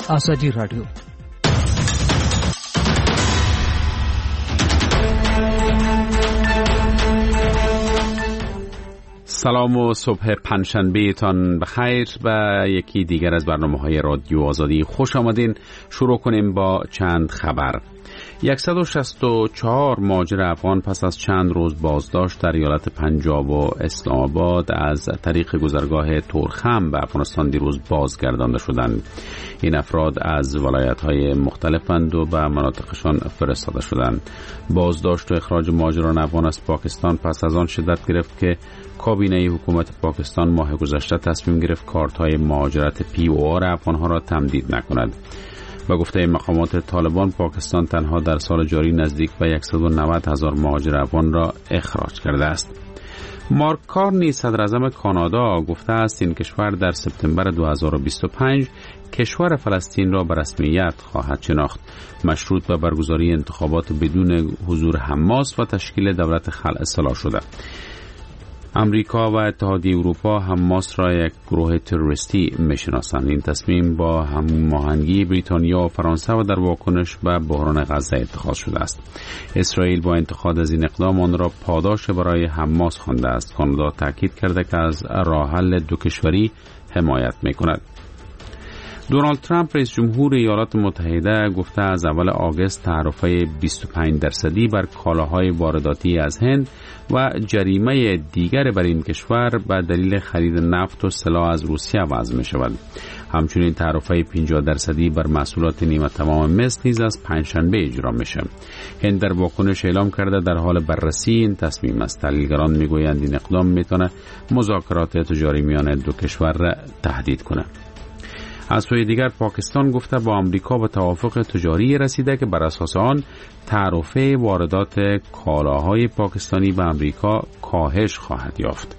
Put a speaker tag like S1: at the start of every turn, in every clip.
S1: آزادی رادیو.
S2: سلام و صبح پنجشنبه تان بخیر و یکی دیگر از برنامه‌های رادیو آزادی خوش آمدین. شروع کنیم با چند خبر. 164 مهاجر افغان پس از چند روز بازداشت در ایالت پنجاب و اسلام آباد از طریق گذرگاه تورخم به افغانستان دیروز بازگردانده شدند. این افراد از ولایت‌های مختلفند و به مناطقشان فرستاده شدند. بازداشت و اخراج مهاجران افغان از پاکستان پس از آن شدت گرفت که کابینه حکومت پاکستان ماه گذشته تصمیم گرفت کارت‌های مهاجرت POR افغان‌ها را تمدید نکند. با گفته مقامات طالبان، پاکستان تنها در سال جاری نزدیک به 190,000 مهاجر افغان را اخراج کرده است. مارک کارنی صدراعظم کانادا گفته است این کشور در سپتامبر 2025 کشور فلسطین را به رسمیت خواهد شناخت، مشروط به برگزاری انتخابات بدون حضور حماس و تشکیل دولت خلع اصلاح شده. امریکا و اتحادیه اروپا حماس را یک گروه تروریستی می‌شناسند. این تصمیم با هماهنگی بریتانیا و فرانسه و در واکنش به بحران غزه اتخاذ شده است. اسرائیل با انتقاد از این اقدام آن را پاداش برای حماس خوانده است. کانادا تاکید کرده که از راه حل دو کشوری حمایت می‌کند. دونالد ترامپ رئیس جمهور ایالات متحده گفته از اول آگوست تعرفه 25% بر کالاهای وارداتی از هند و جریمه دیگر بر این کشور به دلیل خرید نفت و سلاح از روسیه وضع می شود. همچنین تعرفه 50% بر محصولات نیمه تمام مس نیز از پنجشنبه اجرا میشه. هند در واکنش اعلام کرده در حال بررسی این تصمیم است. تحلیلگران میگویند این اقدام میتونه مذاکرات تجاری میان دو کشور را تهدید کنه. از سوی دیگر پاکستان گفته با آمریکا به توافق تجاری رسیده که بر اساس آن تعرفه واردات کالاهای پاکستانی به آمریکا کاهش خواهد یافت.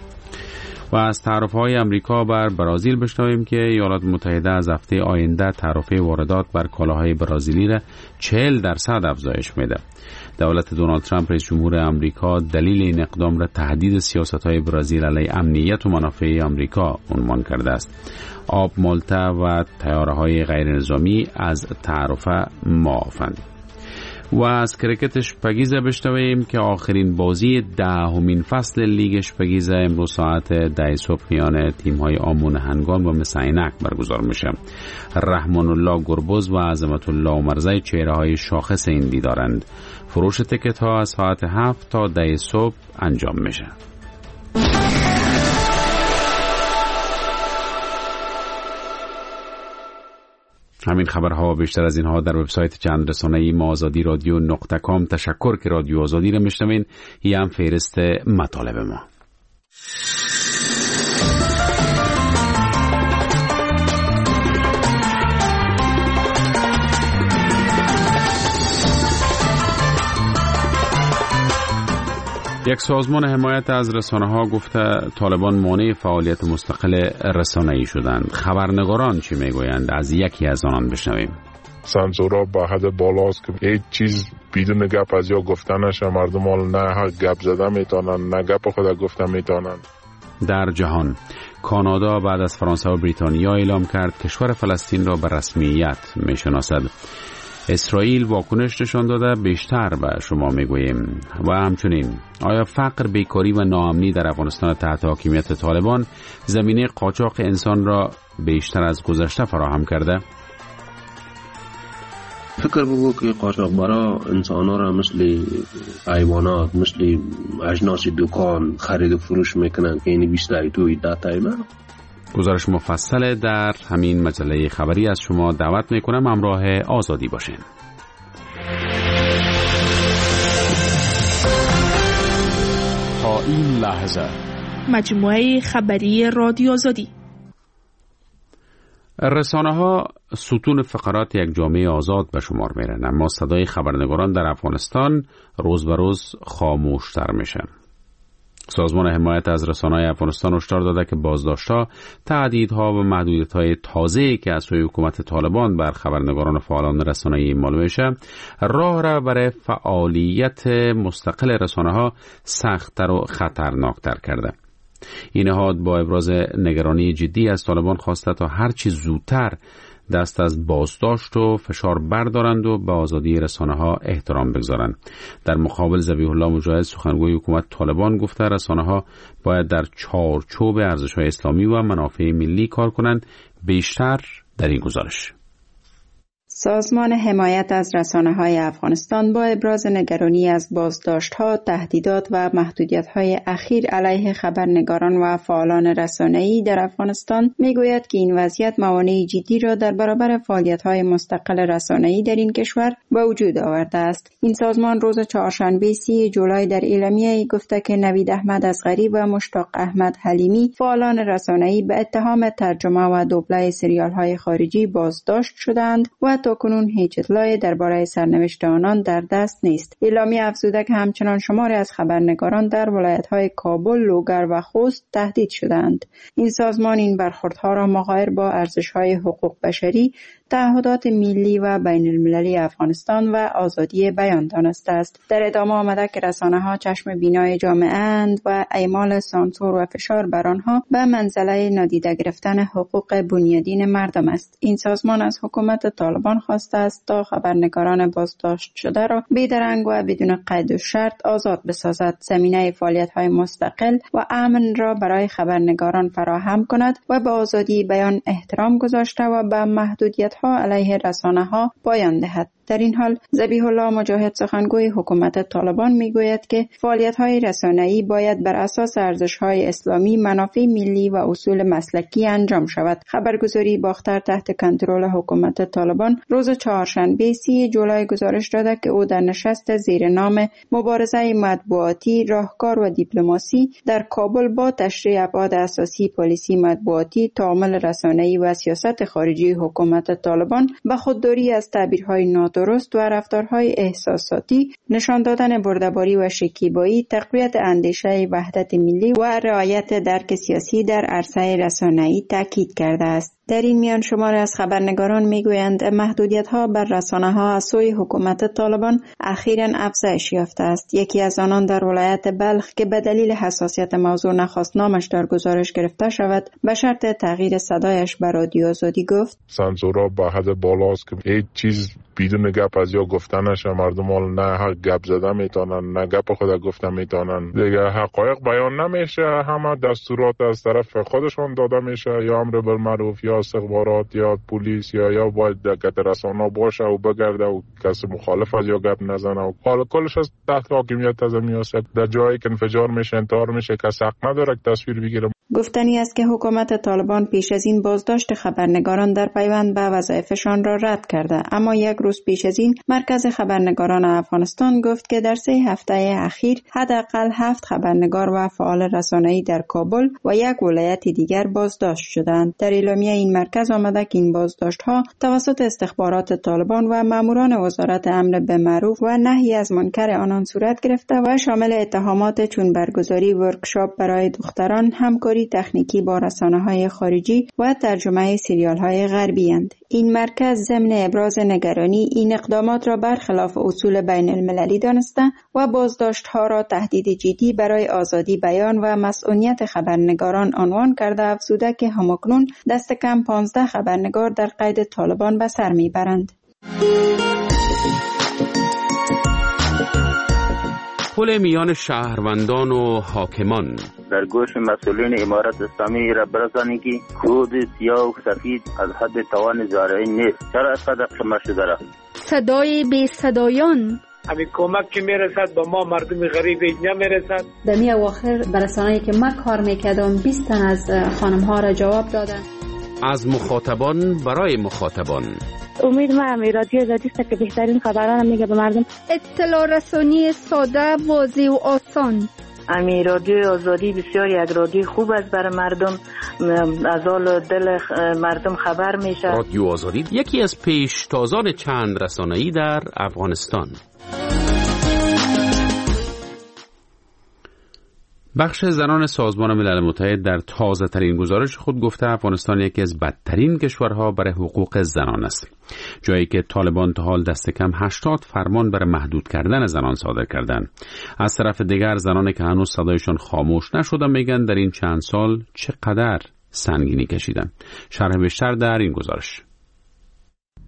S2: و از تعرفه‌های آمریکا بر برزیل بشنویم که ایالات متحده از هفته آینده تعرفه واردات بر کالاهای برزیلی را 40% افزایش میده. دولت دونالد ترامپ رئیس جمهور آمریکا دلیل این اقدام را تهدید سیاست‌های برزیل علیه امنیت و منافع آمریکا عنوان کرده است. آب، مالته و طیاره‌های غیر نظامی از تعرفه معافند. و از کرکت اشپگیزه بشنویم که آخرین بازی 10مین فصل لیگ اشپگیزه امروز ساعت 10 صبح میان تیم‌های آمون هنگام و مس عینک برگزار میشه. رحمان الله گربز و عظمت الله عمرزی چهره‌های شاخص این دیدارند. فروش تیکت‌ها از ساعت 7 تا 10 صبح انجام میشه. همین خبرها بیشتر از اینها در وبسایت چند رسانه‌ای ما آزادی رادیو .com. تشکر که رادیو آزادی را میشنوین. این هم فهرست مطالب ما. یک سازمان حمایت از رسانه‌ها گفته طالبان مانع فعالیت مستقل رسانه‌ای شدند. خبرنگاران چی میگویند؟ از یکی از آنان بشنویم.
S3: سانسورها به حد بالاست که هیچ چیز بدون گپ از یا گفته نشه. مردم نه گپ زده میتونن نه گپ خود گفته میتونن.
S2: در جهان کانادا بعد از فرانسه و بریتانیا اعلام کرد کشور فلسطین را به رسمیت میشناسد. اسرائیل واکنش نشان داده بیشتر به شما میگوییم. و همچنین آیا فقر، بیکاری و ناامنی در افغانستان تحت حاکمیت طالبان زمینه قاچاق انسان را بیشتر از گذشته فراهم کرده؟
S4: فکر بگو که قاچاقبرا انسان‌ها را مثل حیوانات، مثل اجناس دکان خرید و فروش میکنن که اینی بیشتری توی داتایمه.
S2: گزارش مفصل در همین مجله خبری از شما دعوت میکنم همراه آزادی باشین.
S1: تا این لحظه
S5: مجموعه خبری رادیو آزادی.
S2: رسانه‌ها ستون فقرات یک جامعه آزاد به شمار میرن، اما صدای خبرنگاران در افغانستان روز به روز خاموشتر میشه. سازمان حمایت از رسانه‌های افغانستان هشدار داده که بازداشت‌ها، تهدیدها و محدودیت‌های تازه‌ای که از سوی حکومت طالبان بر خبرنگاران و فعالان رسانه‌ای اعمال میشه، راه را برای فعالیت مستقل رسانه‌ها سخت‌تر و خطرناکتر کرده. این نهاد با ابراز نگرانی جدی از طالبان خواسته تا هر چه زودتر دست از بازداشت و فشار بردارند و به آزادی رسانه‌ها احترام بگذارند. در مقابل ذبیح الله مجاهد سخنگوی حکومت طالبان گفته رسانه‌ها باید در چارچوب ارزش‌های اسلامی و منافع ملی کار کنند. بیشتر در این گزارش.
S6: سازمان حمایت از رسانه‌های افغانستان با ابراز نگرانی از بازداشت‌ها، تهدیدات و محدودیت‌های اخیر علیه خبرنگاران و فعالان رسانه‌ای در افغانستان می‌گوید که این وضعیت موانع جدی را در برابر فعالیت‌های مستقل رسانه‌ای در این کشور به وجود آورده است. این سازمان روز چهارشنبه 30 جولای در اعلامیه‌ای گفته که نوید احمد اصغری و مشتاق احمد حلیمی فعالان رسانه‌ای به اتهام ترجمه و دوبله سریال‌های خارجی بازداشت شدند و تاکنون هیچ اطلاعی درباره سرنوشت آنان در دست نیست. اعلامیه افزوده که همچنان شماری از خبرنگاران در ولایت‌های کابل، لوگر و خوست تهدید شدند. این سازمان این برخوردها را مغایر با ارزش‌های حقوق بشری، تعهدات ملی و بین المللی افغانستان و آزادی بیان دانسته است. در ادامه آمده که رسانه‌ها چشم بینای جامعه اند و اعمال سانسور و فشار بر آنها به منزله نادیده گرفتن حقوق بنیادین مردم است. این سازمان از حکومت طالبان خواسته است تا خبرنگاران بازداشت شده را بی‌درنگ و بدون قید و شرط آزاد بسازد، زمینه فعالیت‌های مستقل و امن را برای خبرنگاران فراهم کند و به آزادی بیان احترام گذاشته و به محدودیت‌ها علیه رسانه‌ها پایان دهد. در این حال ذبیح الله مجاهد سخنگوی حکومت طالبان میگوید که فعالیت‌های رسانه‌ای باید بر اساس ارزش‌های اسلامی، منافع ملی و اصول مسلکی انجام شود. خبرگزاری باختر تحت کنترل حکومت طالبان روز چهارشنبه 30 جولای گزارش داده که او در نشست زیر نام مبارزه مطبوعاتی، راهکار و دیپلماسی در کابل با تشریح ابعاد اساسی پالیسی مطبوعاتی، تعامل رسانه‌ای و سیاست خارجی حکومت طالبان به خودداری از تعبیرهای درست و رفتارهای احساساتی، نشان دادن برده‌باری و شکیبایی، تقویت اندیشه وحدت ملی و رعایت درک سیاسی در عرصه رسانه‌ای تاکید کرده است. در این میان شماری از خبرنگاران میگویند محدودیت‌ها بر رسانه‌ها از سوی حکومت طالبان اخیراً افزایش یافته است. یکی از آنان در ولایت بلخ که به دلیل حساسیت موضوع نخواست نامش در گزارش گرفته شود، به شرط تغییر صدایش به رادیو آزادی گفت:
S3: سانسورها به حد بالاست که هیچ چیز بدون گپ از یا گفتن نشه. مردم حال نه گپ زدن میتونن، نه گپ خود گفتن میتونن. دیگه حقایق بیان نمیشه، همه دستورات از طرف خودشون داده میشه، یا امر بالمعروف یا استخبارات یا پلیس یا باید دقت رسانه باشه و بگرده و کسی مخالف از یا گپ نزنه و حالا کلش از تحت حاکمیت از میاسه. در جایی که انفجار میشه، انتحار میشه، کسی حق نداره تصویر بگیره.
S6: گفتنی است که حکومت طالبان پیش از این بازداشت خبرنگاران در پیوند به وظایفشان را رد کرده، اما یک روز پیش از این مرکز خبرنگاران افغانستان گفت که در 3 هفته اخیر حداقل 7 خبرنگار و فعال رسانه‌ای در کابل و یک ولایت دیگر بازداشت شدند. در اعلامیه این مرکز آمده که این بازداشت‌ها توسط استخبارات طالبان و ماموران وزارت امر بالمعروف و نهی از منکر آنان صورت گرفته و شامل اتهامات چون برگزاری ورکشاپ برای دختران، همکاری تکنیکی با رسانه‌های خارجی و ترجمه سریال‌های غربی اند. این مرکز ضمن ابراز نگرانی این اقدامات را برخلاف اصول بین المللی دانسته و بازداشت‌ها را تهدید جدی برای آزادی بیان و مسئولیت خبرنگاران عنوان کرده، افزوده که همکنون دست کم 15 خبرنگار در قید طالبان به سر میبرند.
S2: پل میان شهروندان و حاکمان
S7: در گوش مسئولین امارت اسلامی را برسانی که کود سیاه و سفید از حد توان زارعی نیست. چرا اینقدر خمه شده را؟
S5: صدای بی صدایان،
S8: همین کمک که میرسد به ما مردم غریب نمیرسد.
S9: در می اواخر برسانه‌ای که من کار میکردم 20 تن از خانم‌ها را جواب دادن.
S2: از مخاطبان برای مخاطبان.
S10: امید ما رادیو آزادی است که بهترین خبران میگه به مردم.
S5: اطلاع رسانی ساده، واضح و آسان.
S10: رادیو آزادی بسیار یک رادیو خوب است برای مردم، از حال دل مردم خبر میشه.
S2: رادیو آزادی یکی از پیشتازان چند رسانه‌ای در افغانستان. بخش زنان سازمان ملل متحد در تازه‌ترین گزارش خود گفته افغانستان یکی از بدترین کشورها برای حقوق زنان است، جایی که طالبان تا حال دست کم 80 فرمان برای محدود کردن زنان صادر کردند. از طرف دیگر زنانی که هنوز صدایشان خاموش نشده میگن در این چند سال چقدر سنگینی کشیدن. شرح بیشتر در این گزارش.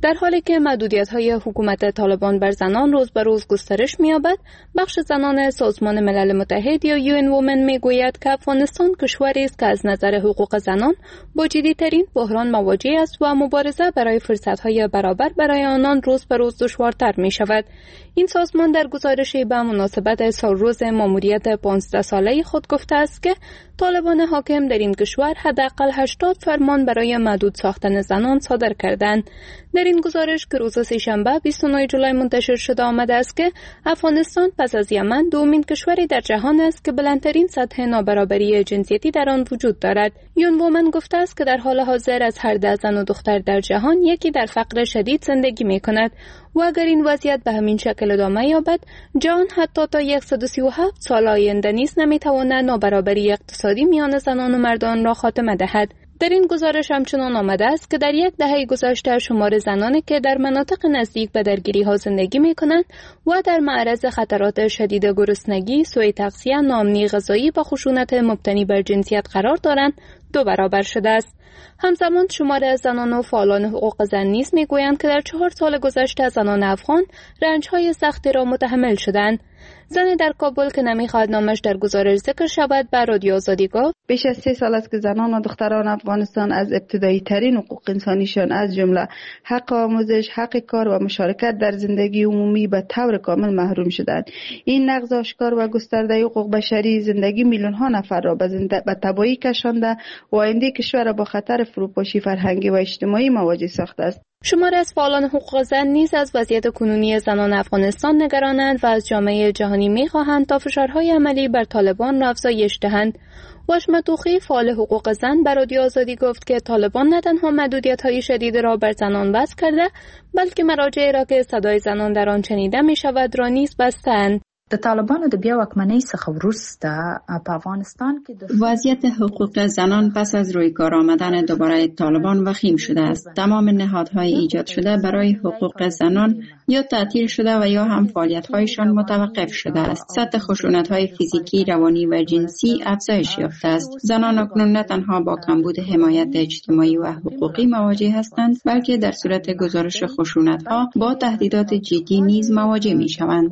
S11: در حالی که محدودیت‌های حکومت طالبان بر زنان روز به روز گسترش می‌یابد، بخش زنان سازمان ملل متحد یا UN Women می‌گوید که افغانستان کشوری است که از نظر حقوق زنان با جدی‌ترین بحران مواجه است و مبارزه برای فرصت‌های برابر برای آنان روز به روز دشوارتر می‌شود. این سازمان در گزارشی به مناسبت سالروز ماموریت 15 ساله خود گفته است که طالبان حاکم در این کشور حداقل 80 فرمان برای محدود ساختن زنان صادر کردند. در این گزارش که روز سه‌شنبه 29 جولای منتشر شده آمده است که افغانستان پس از یمن دومین کشوری در جهان است که بلندترین سطح نابرابری جنسیتی در آن وجود دارد. یون وومن گفته است که در حال حاضر از هر 10 زن و دختر در جهان یکی در فقر شدید زندگی می‌کند و اگر این وضعیت به همین شکل ادامه یابد، جهان حتی تا 137 سال آینده نیز نمی‌تواند نابرابری اقتصادی میان زنان و مردان را خاتمه دهد. در این گزارش همچنان آمده است که در یک دهه گذشته شمار زنانی که در مناطق نزدیک به درگیری‌ها زندگی می‌کنند و در معرض خطرات شدید گرسنگی، سوء تغذیه، ناامنی غذایی و خشونت مبتنی بر جنسیت قرار دارند 2 برابر شده است. همزمان شمار از زنان و فعالان حقوق زن نیز می‌گویند که در 4 سال گذشته زنان افغان رنج‌های سختی را متحمل شدند. زنی در کابل که نمی‌خواهد نامش در گزارش ذکر شود به رادیو آزادی گفت:
S5: بیش از 3 سال است که زنان و دختران افغانستان از ابتدایی ترین حقوق انسانیشان از جمله حق آموزش، حق کار و مشارکت در زندگی عمومی به طور کامل محروم شدند. این نقض آشکار و گسترده حقوق بشری زندگی میلیون‌ها نفر را به تباهی کشانده و آینده کشور را با خطر فروپاشی فرهنگی و اجتماعی مواجه ساخته است.
S11: شمار از فعالان حقوق زن نیز از وضعیت کنونی زنان افغانستان نگرانند و از جامعه جهانی می‌خواهند تا فشارهای عملی بر طالبان را افزایش دهند. واشم توخی فعال حقوق زن به رادیو آزادی گفت که طالبان نه تنها محدودیت‌های شدید را بر زنان وضع کرده، بلکه مراجعی را که صدای زنان در آن شنیده می‌شود را نیز بستند.
S12: د طالبانو د بیا واکمنۍ څخه وروسته په افغانستان کې
S6: وضعیت حقوق زنان پس از روی کار آمدن دوباره طالبان وخیم شده است. تمام نهادهای ایجاد شده برای حقوق زنان یا تعطیل شده و یا هم فعالیت‌هایشان متوقف شده است. سطح خشونت‌های فیزیکی، روانی و جنسی افزایش یافته است. زنان اکنون نه تنها با کمبود حمایت اجتماعی و حقوقی مواجه هستند، بلکه در صورت گزارش خشونت‌ها با تهدیدات جدی نیز مواجه می‌شوند.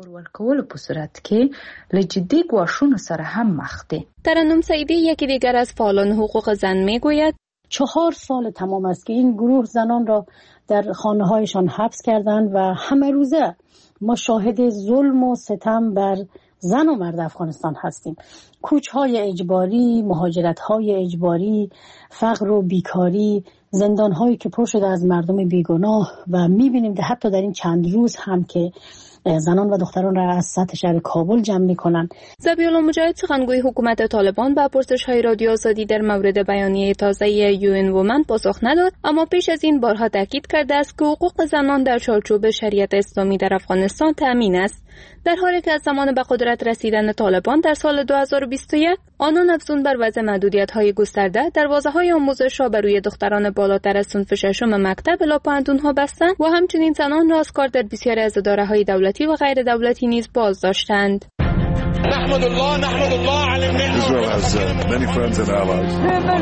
S12: که لجدی گواشون سر هم مخته.
S11: ترنم سعیدی یکی دیگر از فعالان حقوق زن میگوید
S13: 4 سال تمام است که این گروه زنان را در خانه‌هایشان حبس کردند و همه روزه ما شاهد ظلم و ستم بر زن و مرد افغانستان هستیم. کوچ‌های اجباری، مهاجرت‌های اجباری، فقر و بیکاری، زندان‌هایی که پر شده از مردم بیگناه و می‌بینیم که حتی در این چند روز هم که زنان و دختران را از سطح شهر کابل جمع می‌کنند.
S11: ذبیح‌الله مجاهد سخنگوی حکومت طالبان به پرسش‌های رادیو آزادی در مورد بیانیه تازه UN Women پاسخ نداد، اما پیش از این بارها تاکید کرده است که حقوق زنان در چارچوب شریعت اسلامی در افغانستان تأمین است. در حالی که از زمان به قدرت رسیدن طالبان در سال 2021 آنان افزون بر وضع محدودیت‌های گسترده دروازه‌های آموزش را بر روی دختران بالاتر از صنف ششم مکتب الی پانتون‌ها بستند و همچنین زنان را از کار در بسیاری از اداره‌های دولتی و غیر دولتی نیز باز داشتند.
S14: نحمد الله على النعمة. Israel has many friends and allies.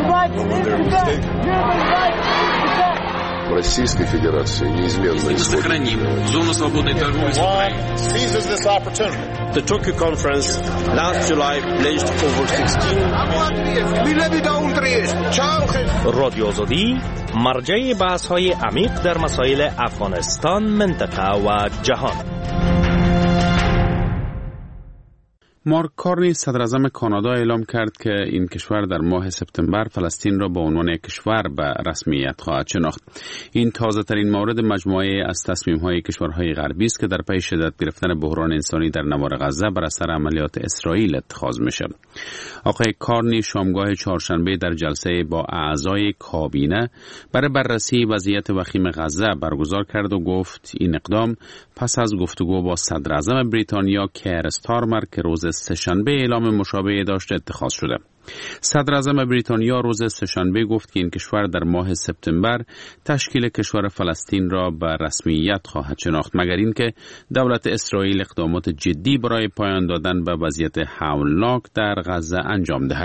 S15: Российской Федерации неизменно
S16: сохраним зону свободной торговли с Украиной.
S14: Seizes this opportunity.
S17: The Tokyo conference last July pledged over 16
S18: رادیو آزادی مرجع بحث‌های عمیق در مسائل افغانستان، منطقه و جهان.
S2: مارک کارنی صدراعظم کانادا اعلام کرد که این کشور در ماه سپتامبر فلسطین را به عنوان کشور به رسمیت خواهد شناخت. این تازه ترین مورد مجموعه از تصمیم‌های کشورهای غربی است که در پی شدت گرفتن بحران انسانی در نوار غزه بر اثر عملیات اسرائیل اتخاذ میشه. آقای کارنی شامگاه چهارشنبه در جلسه با اعضای کابینه برای بررسی وضعیت وخیم غزه برگزار کرد و گفت این اقدام پس از گفتگو با صدراعظم بریتانیا کیر استارمر که روز سه‌شنبه اعلام مشابه داشته اتخاذ شده. صدراعظم بریتانیا روز سه‌شنبه گفت که این کشور در ماه سپتامبر تشکیل کشور فلسطین را به رسمیت خواهد شناخت، مگر اینکه دولت اسرائیل اقدامات جدی برای پایان دادن به وضعیت هولناک در غزه انجام دهد.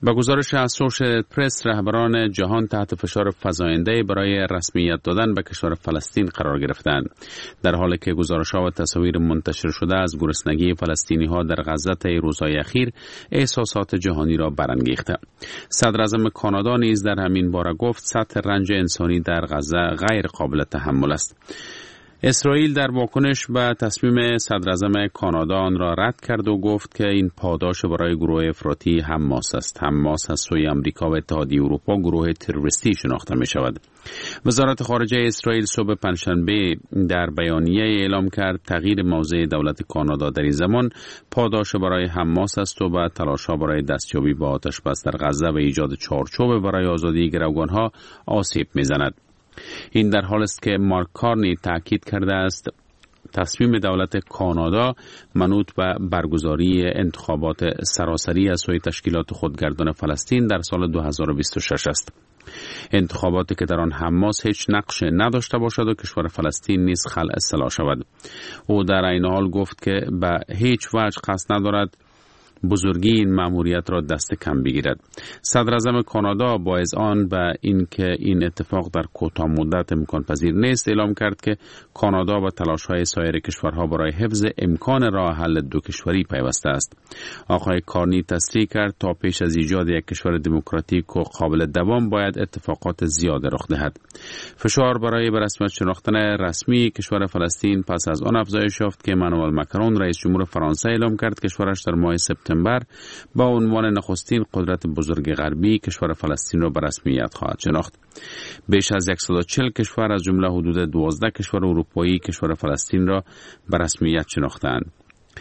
S2: با گزارش اسوشییتد پرس، رهبران جهان تحت فشار فزاینده برای رسمیت دادن به کشور فلسطین قرار گرفتند، در حالی که گزارش‌ها و تصاویر منتشر شده از گرسنگی فلسطینی‌ها در غزه طی روزهای اخیر احساسات جهانی را برانگیخته. صدر اعظم کانادا نیز در همین باره گفت سطح رنج انسانی در غزه غیر قابل تحمل است. اسرائیل در واکنش به تصمیم صدر اعظم کانادا آن را رد کرد و گفت که این پاداش برای گروه افراطی حماس است. حماس از سوی آمریکا و اتحادیه اروپا گروه تروریستی شناخته می شود. وزارت خارجه اسرائیل صبح پنجشنبه در بیانیه اعلام کرد تغییر موضع دولت کانادا در این زمان پاداش برای حماس است و به تلاش‌ها برای دستیابی به آتش بس در غزه و ایجاد چارچوب برای آزادی گروگان‌ها آسیب می‌زند. این در حال است که مارک کارنی تاکید کرده است تصمیم دولت کانادا منوط به برگزاری انتخابات سراسری از سوی تشکیلات خودگردان فلسطین در سال 2026 است. انتخاباتی که در آن حماس هیچ نقش نداشته باشد و کشور فلسطین نیز خلع اصلاح شود. او در این حال گفت که به هیچ وجه قصد ندارد بزرگی این مأموریت را دست کم بگیرد. صدر اعظم کانادا با اذعان به اینکه این اتفاق در کوتاه مدت امکان پذیر نیست اعلام کرد که کانادا با تلاش‌های سایر کشورها برای حفظ امکان راه حل دو کشوری پیوسته است. آقای کارنی تصریح کرد تا پیش از ایجاد یک کشور دموکراتیک و قابل دوام باید اتفاقات زیاد رخ دهد. فشار برای به رسمیت شناختن رسمی کشور فلسطین پس از آن افزایش یافت که امانوئل مکرون رئیس جمهور فرانسه اعلام کرد کشورش در ماه سپتامبر با عنوان نخستین قدرت بزرگ غربی کشور فلسطین را به رسمیت خواهد شناخت. بیش از 140 کشور از جمله حدود 12 کشور اروپایی کشور فلسطین را به رسمیت شناختند.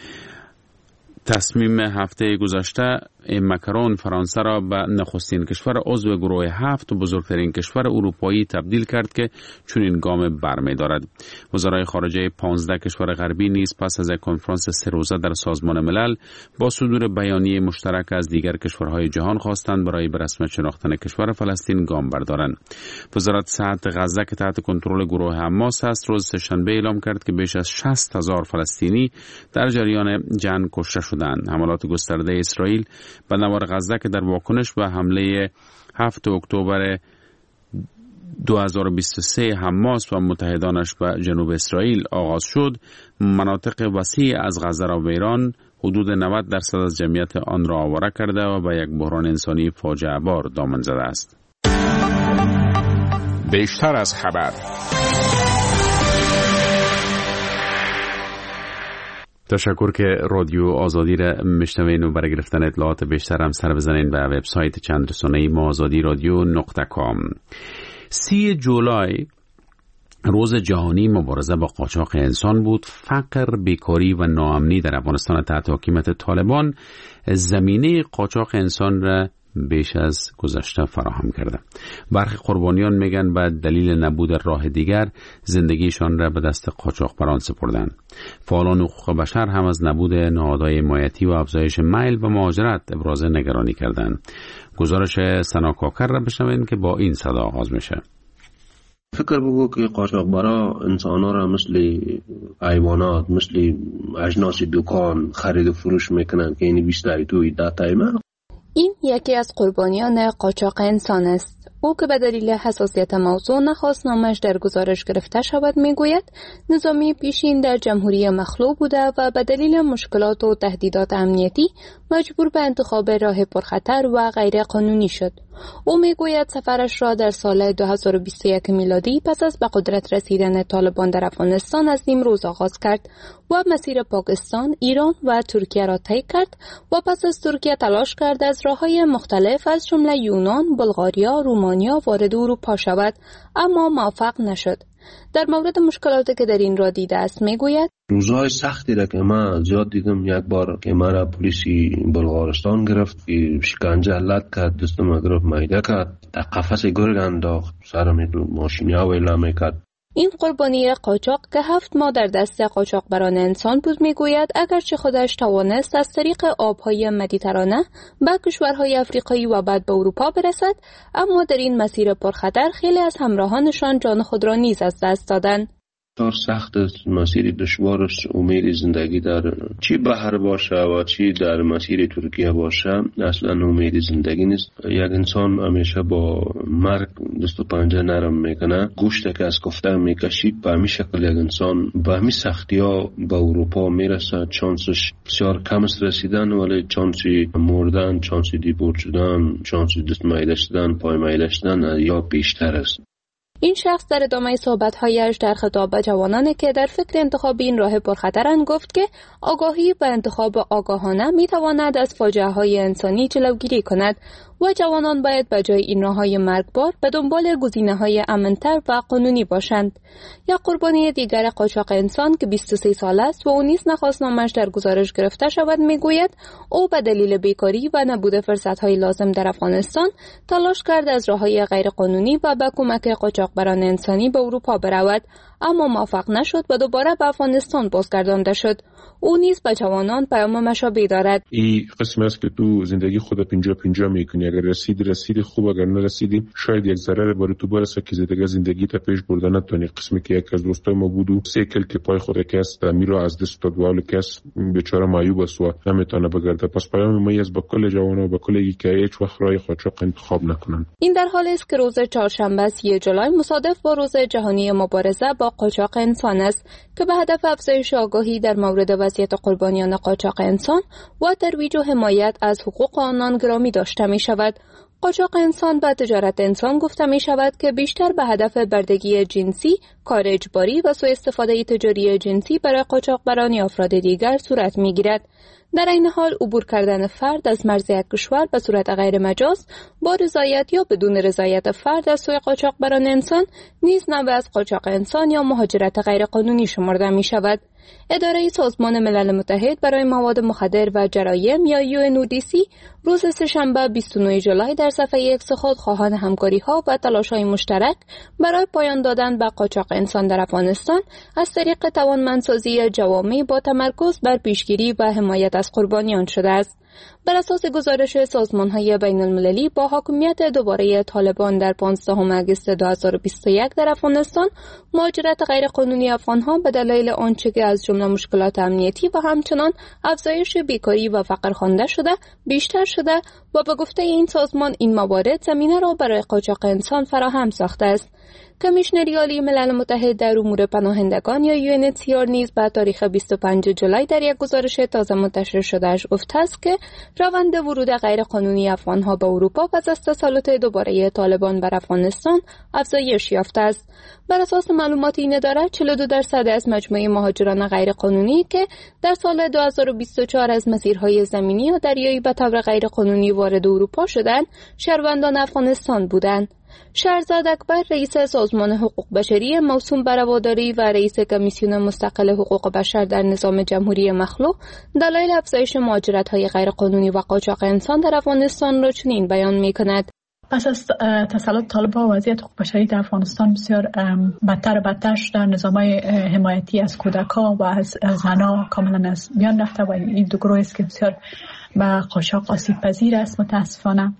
S2: تصمیم هفته گذشته مکرون فرانسه را به نخستین کشور عضو گروه 7 بزرگترین کشور اروپایی تبدیل کرد که چنین گام برمی‌دارد. وزرای خارجه 15 کشور غربی نیز پس از یک کنفرانس 3 روزه در سازمان ملل با صدور بیانیه مشترک از دیگر کشورهای جهان خواستند برای به رسمیت شناختن کشور فلسطین گام بردارند. وزارت صحت غزه که تحت کنترل گروه حماس است روز سه‌شنبه اعلام کرد که بیش از 60,000 فلسطینی در جریان جنگ کشته شدند. حملات گسترده اسرائیل به نوار غزه که در واکنش به حمله 7 اکتبر 2023 حماس و متحدانش به جنوب اسرائیل آغاز شد، مناطق وسیع از غزه را ویران، حدود 90% از جمعیت آن را آواره کرده و به یک بحران انسانی فاجعه بار دامن زده است.
S1: بیشتر از خبر.
S2: تشکر که رادیو آزادی را میشنوین و برای گرفتن اطلاعات بیشتر هم سر بزنین به وبسایت چند رسانه‌ای ما azadiradyo.com. 30 جولای روز جهانی مبارزه با قاچاق انسان بود. فقر، بیکاری و ناامنی در افغانستان تحت حکومت طالبان زمینه قاچاق انسان را بیش از گذشته فراهم کرده. برخی قربانیان میگن به دلیل نبود راه دیگر زندگیشان را به دست قاچاقبران سپردن. فعالان حقوق بشر هم از نبود نهادهای حمایتی و افزایش میل به مهاجرت ابراز نگرانی کردند. گزارش سنا کاکر را بشنوین که با این صدا آغاز میشه.
S4: فکر بگو که قاچاقبرا انسانا را مثل حیوانات، مثل اجناس دکان خرید و فروش میکنن که اینی 22 تایمه.
S11: این یکی از قربانیان قاچاق انسان است. او که به دلیل حساسیت موضوع نخواست نامش در گزارش گرفته شود میگوید نظامی پیشین در جمهوری مخلوع بوده و به دلیل مشکلات و تهدیدات امنیتی مجبور به انتخاب راه پرخطر و غیر قانونی شد. او میگوید سفرش را در سال 2021 میلادی پس از به قدرت رسیدن طالبان در افغانستان از نیمروز آغاز کرد و مسیر پاکستان، ایران و ترکیه را طی کرد و پس از ترکیه تلاش کرد از راه‌های مختلف از جمله یونان، بلغاریا، رومانیا وارد اروپا شود، اما موفق نشد. در مورد مشکلاتی که در این راه دیده است میگوید
S4: روزهای سختی را که من زیاد دیدم. یک بار که مرا پلیسی بلغارستان گرفت که شکنجه علت کرد، دستم گرفت میده کرد، در قفس گرگ انداخت، سرم ماشینی ویلا میکرد.
S11: این قربانی قاچاق که 7 ماه در دست قاچاقبران انسان بود میگوید اگرچه خودش توانست از طریق آبهای مدیترانه به کشورهای افریقایی و بعد به اروپا برسد، اما در این مسیر پرخطر خیلی از همراهانشان جان خود را نیز از دست دادند.
S4: بسیار سخت است، مسیر دشوار است. امید زندگی در چی بحر باشه و چی در مسیر ترکیه باشه اصلا امید زندگی نیست. یک انسان همیشه با مرگ دست و پنجه نرم میکنه. گوشت که از کفته میکشید به همین شکل یک انسان به همین سختی ها به اروپا میرسه. چانسش بسیار کم است رسیدن، ولی چانسی مردن، چانسی دیپورت شدن، چانسی دست میده شدن، پای میده شدن یا بیشتر است.
S11: این شخص در ادامه صحبت‌هایش در خطاب به جوانانی که در فکر انتخاب این راه پرخطرند گفت که آگاهی و انتخاب آگاهانه می‌تواند از فاجعه‌های انسانی جلوگیری کند و جوانان باید به جای این راه‌های مرگبار به دنبال گزینه‌های امن‌تر و قانونی باشند. یا قربانی دیگر قاچاق انسان که 23 سال است و او نیز نخواستنامه‌اش در گزارش گرفته شود میگوید او به دلیل بیکاری و نبود فرصت‌های لازم در افغانستان تلاش کرد از راه‌های غیرقانونی و به کمک قاچاقبران انسانی به اروپا برود، اما موفق نشد و دوباره به افغانستان بازگردانده شد. او نیز به جوانان پیام مشابه دارد.
S3: این قسم است که تو زندگی خود 50-50 میکنی. اگر رسیدی خوب، اگر نرسیدی شاید یک ضرر برای تو برسه که زندگی تا پیش برده نتونی. قسمی که یک از دوستای ما بود و سیکل که پای خود کس میرو از دست داد و کس بیچاره معیوب است و نمیتونه بگرده. پس پیام ما از با کل جوانان و با کل که هیچ وقت راه قاچاق انتخاب نکنن.
S11: این در حالی است که روز چهارشنبه 3 جولای مصادف با روز جهانی مبارزه با قاچاق انسان است که به هدف افزایش آگاهی در مورد وضعیت قربانیان قاچاق انسان و ترویج و حمایت از حقوق آنان گرامی داشته می شود. قاچاق انسان و تجارت انسان گفته می شود که بیشتر به هدف بردگی جنسی، کار اجباری و سوء استفاده تجاری جنسی برای قاچاقبران یا افراد دیگر صورت می گیرد. در این حال عبور کردن فرد از مرز یک کشور به صورت غیر مجاز با رضایت یا بدون رضایت فرد از سوی قاچاقبران انسان نیز نوع از قاچاق انسان یا مهاجرت غیرقانونی شمرده می شود. اداره سازمان ملل متحد برای مواد مخدر و جرایم یا UNODC روز سه‌شنبه 29 جولای در صفحه X خود خواهان همکاری‌ها و تلاش‌های مشترک برای پایان دادن به قاچاق انسان در افغانستان از طریق توانمندسازی جوامع با تمرکز بر پیشگیری و حمایت از قربانیان شده است. بر اساس گزارش سازمان‌های بین‌المللی با حاکمیت دوباره طالبان در 15 آگوست 2021 در افغانستان، مهاجرت غیرقانونی افغان‌ها به دلایل آنچه که از جمله مشکلات امنیتی و همچنان افزایش بیکاری و فقر خوانده شده بیشتر شده و به گفته این سازمان این موارد زمینه را برای قاچاق انسان فراهم ساخته است. کمیشنری عالی ملل متحد در امور پناهندگان یا UNHCR نیز به تاریخ 25 جولای در یک گزارش تازه منتشر شدهش گفته است که روند ورود غیرقانونی افغانها به اروپا پس از تسلط دوباره طالبان بر افغانستان افزایش یافته است. بر اساس معلومات این اداره 42% از مجموع مهاجران غیرقانونی که در سال 2024 از مسیرهای زمینی و دریایی به طور غیرقانونی وارد اروپا شدند، شهروندان افغانستان بودند. شهرزاد اکبر، رئیس سازمان حقوق بشری موسوم بر رواداری و رئیس کمیسیون مستقل حقوق بشر در نظام جمهوری مخلوع، دلایل افزایش مهاجرت‌های غیرقانونی و قاچاق انسان در افغانستان را چنین بیان می‌کند:
S12: پس از تسلط طالبان وضعیت حقوق بشری در افغانستان بسیار بدتر شده. نظام‌های حمایتی از کودک‌ها و از زنان کاملا از میان رفته و این دو گروه است که بسیار به قاچاق آسیب پذیر است متاسفانه.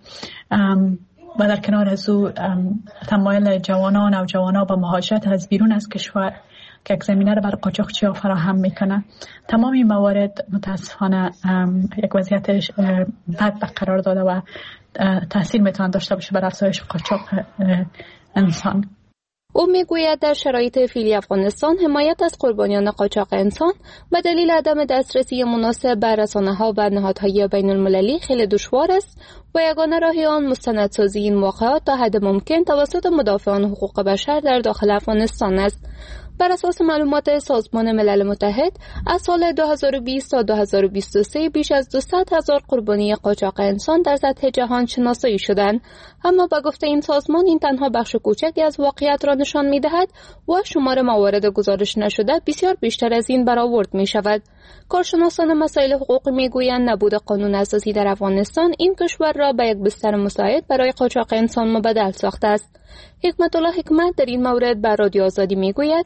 S12: و در کنار از او تمایل جوانان و جوانا به مهاجرت از بیرون از کشور که یک زمینه را برای قاچاقچی‌ها فراهم میکنه. تمام این موارد متاسفانه یک وضعیت بد قرار داده و تاثیر میتونه داشته باشه بر افزایش قاچاق انسان.
S11: او میگوید در شرایط فعلی افغانستان حمایت از قربانیان قاچاق انسان به دلیل عدم دسترسی مناسب به رسانه‌ها و نهادهای بین‌المللی خیلی دشوار است و یگانه راه آن مستندسازی این واقعات تا حد ممکن توسط مدافعان حقوق بشر در داخل افغانستان است. بر اساس معلومات سازمان ملل متحد از سال 2020 تا 2023 بیش از 200,000 قربانی قاچاق انسان در سطح جهان شناسایی شدند، اما با گفته این سازمان این تنها بخش کوچکی از واقعیت را نشان می‌دهد و شمار موارد گزارش نشده بسیار بیشتر از این برآورد می‌شود. کارشناسان مسائل حقوقی می‌گویند نبود قانون اساسی در افغانستان این کشور را به یک بستر مساعد برای قاچاق انسان مبدل ساخته است. حکمت الله حکمت در این مورد بر رادیو آزادی می‌گوید: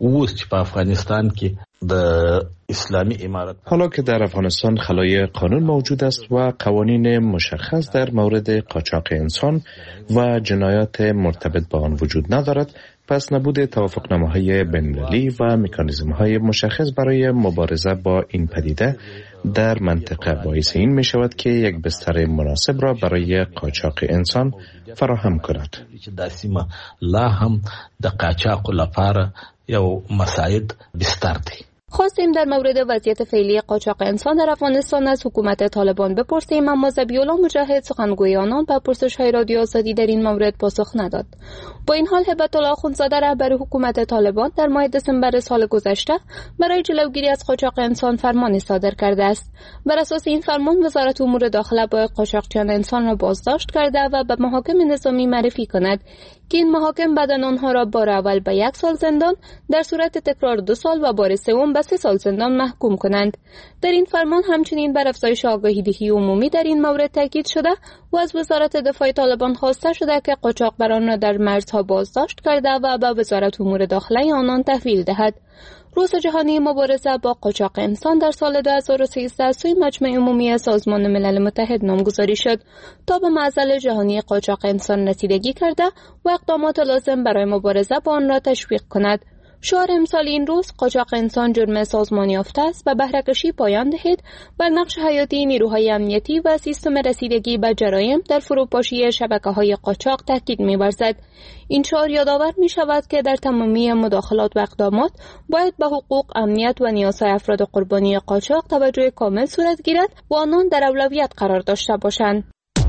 S19: حالا که در افغانستان خلای قانون موجود است و قوانین مشخص در مورد قاچاق انسان و جنایات مرتبط با آن وجود ندارد، پس نبود توافقنامه‌های بین‌المللی و مکانیزم‌های مشخص برای مبارزه با این پدیده در منطقه باعث این می شود که یک بستر مناسب را برای قاچاق انسان فراهم کند.
S20: لا هم د قاچاق لپاره یو مساعد بستر دی.
S11: خواستیم در مورد وضعیت فعلی قاچاق انسان در افغانستان از حکومت طالبان بپرسیم، اما ذبیح‌الله مجاهد سخنگوی آنان به پرسش‌های رادیو آزادی در این مورد پاسخ نداد. با این حال هبت الله اخوندزاده رهبر حکومت طالبان در ماه دسامبر سال گذشته برای جلوگیری از قاچاق انسان فرمانی صادر کرده است. بر اساس این فرمان وزارت امور داخله باید قاچاقچیان انسان را بازداشت کرده و به محاکم نظامی معرفی کند که این محاکم بعداً آنها را بار اول به 1 سال زندان، در صورت تکرار 2 سال و بار سوم به 3 سال زندان محکوم کنند. در این فرمان همچنین بر افزایش آگاهی دهی عمومی در این مورد تاکید شده و از وزارت دفاع طالبان خواسته شده که قاچاقبران را در مرزها بازداشت کرده و به وزارت امور داخله آنان تحویل دهد. روز جهانی مبارزه با قاچاق انسان در سال 2013 سوی مجمع عمومی سازمان ملل متحد نامگذاری شد تا به معضل جهانی قاچاق انسان رسیدگی کرده و اقدامات لازم برای مبارزه با آن را تشویق کند. شعار امسال این روز قاچاق انسان جرم سازمانی یافته است و بهره‌کشی پایان دهید بر نقش حیاتی نیروهای امنیتی و سیستم رسیدگی به جرایم در فروپاشی شبکه‌های قاچاق تاکید می‌ورزد. این شعار یادآور می‌شود که در تمامی مداخلات و اقدامات باید به حقوق، امنیت و نیازهای افراد قربانی قاچاق توجه کامل صورت گیرد و آنان در اولویت قرار داشته باشند.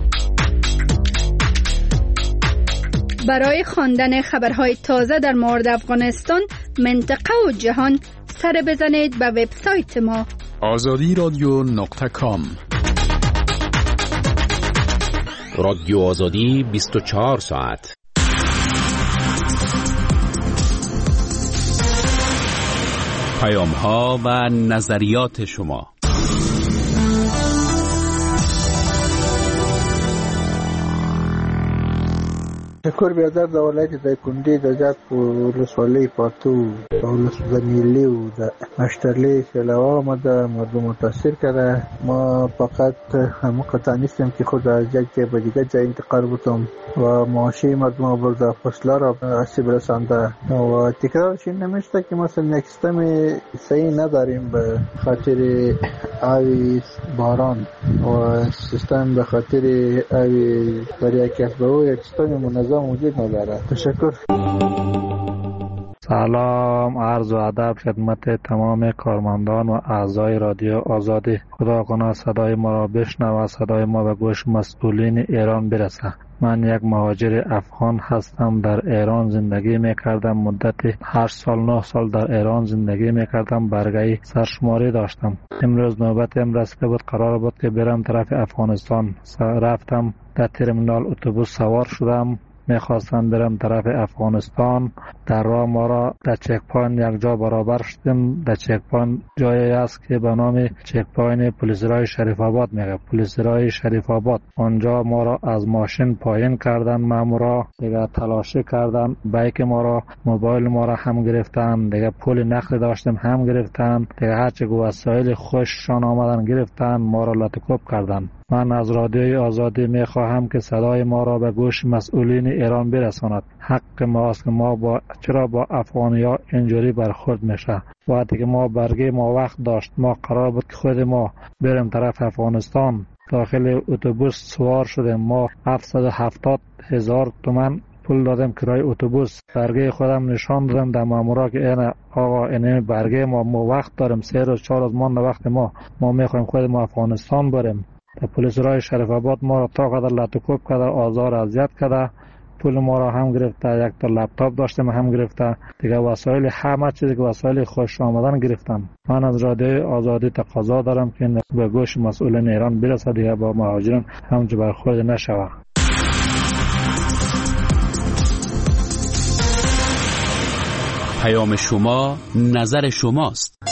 S21: برای خواندن خبرهای تازه در مورد افغانستان، منطقه و جهان سر بزنید به وبسایت ما
S1: azadiradyo.com.
S2: رادیو آزادی 24 ساعت. پیام‌ها و نظریات شما.
S22: شکر بیادر د ولایت دایکنډي د جات په ولسوالۍ پاتو د ولسوالۍ و د مشترلی علاوه ما د مردم متاثر کرده. ما فقط موقتا نیستم که خود از یک جای به دیگر جای انتقال بودم و معاشی مردم برده فصله را آسیب رسانده و تکرارش این نمیشته که مثلا یک سیستم صحیح نداریم به خاطر آوی باران و سیستم به خاطر آوی برای کسبه و یک سیستم منظم وجود نداره. تشکر.
S23: سلام، عرض و ادب خدمت تمام کارمندان و اعضای رادیو آزادی. خدا کنه صدای ما را بشنوه، صدای ما به گوش مسئولین ایران برسه. من یک مهاجر افغان هستم. در ایران زندگی میکردم. مدت 8 سال 9 سال در ایران زندگی میکردم. برگه سرشماری داشتم. امروز نوبتم رسیده بود، قرار بود که برم طرف افغانستان. رفتم در ترمینال اتوبوس سوار شدم، میخواستم برم طرف افغانستان. در راه ما را در چک پوینت یک جا برابر شدیم. در چک پوینت جایی است که به نام چک پوینت پلیس رای شریف آباد میگه، پلیس رای شریف آباد. آنجا ما را از ماشین پایین کردن، مامورا دیگه تلاشی کردن، بایک ما را، موبایل ما را هم گرفتن، دیگه پول نقد داشتیم هم گرفتن، دیگه هرچه وسایل خوششان آمدن گرفتن، ما را لطکوب کردن. من از رادیوی آزادی میخواهم که صدای ما را به گوش مسئولین ایران برساند. حق ماست که ما چرا با افغانیا اینجوری برخورد میشه؟ وقتی که ما برگه ما وقت داشت، ما قرار بود که خود ما بریم طرف افغانستان. داخل اتوبوس سوار شدیم، ما 770,000 تومان پول دادم کرای اتوبوس. برگه خودم نشان دادم در مامورا که این آقا این برگه ما وقت داریم، 3 روز 4 روز مانده وقت ما میخوایم خود ما افغانستان بریم. در پلیس رای شریف آباد ما را تا قدر لطکوب کرده، آزار اذیت کرده، پول ما را هم گرفته، یک تا لپتاپ داشتم هم گرفته، دیگه وسایل همه چیزی که وسایل خوش آمدن گرفتن. من از رادیو آزادی تقاضا دارم که به گوش مسئولین ایران برسه، دیگه با مهاجران همچه برخورد نشوه.
S2: پیام شما نظر شماست.